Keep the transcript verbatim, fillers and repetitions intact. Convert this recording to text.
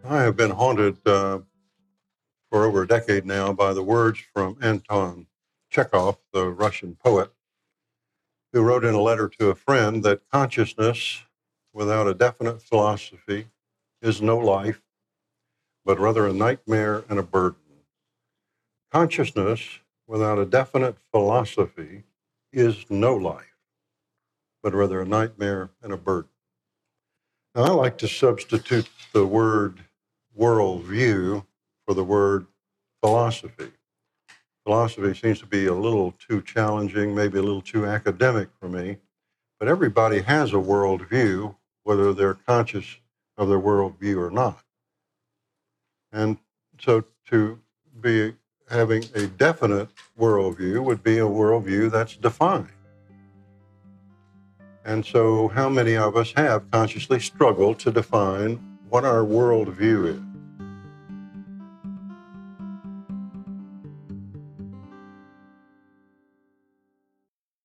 I have been haunted uh, for over a decade now by the words from Anton Chekhov, the Russian poet, who wrote in a letter to a friend that consciousness without a definite philosophy is no life, but rather a nightmare and a burden. Consciousness without a definite philosophy is no life, but rather a nightmare and a burden. Now, I like to substitute the word worldview for the word philosophy. Philosophy seems to be a little too challenging, maybe a little too academic for me, but everybody has a worldview, whether they're conscious of their worldview or not. And so to be having a definite worldview would be a worldview that's defined. And so how many of us have consciously struggled to define what our worldview is?